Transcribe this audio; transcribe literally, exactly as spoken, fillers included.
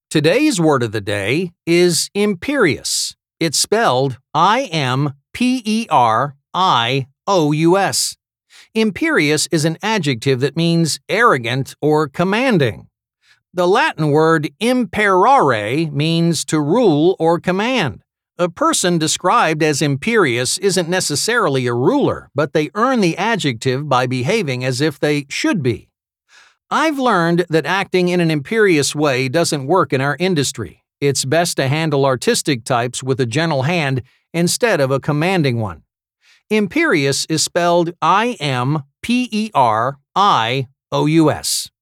Today's word of the day is imperious. It's spelled I M P E R I O U S. Imperious is an adjective that means arrogant or commanding. The Latin word imperare means to rule or command. A person described as imperious isn't necessarily a ruler, but they earn the adjective by behaving as if they should be. I've learned that acting in an imperious way doesn't work in our industry. It's best to handle artistic types with a gentle hand instead of a commanding one. Imperious is spelled I M P E R I O U S.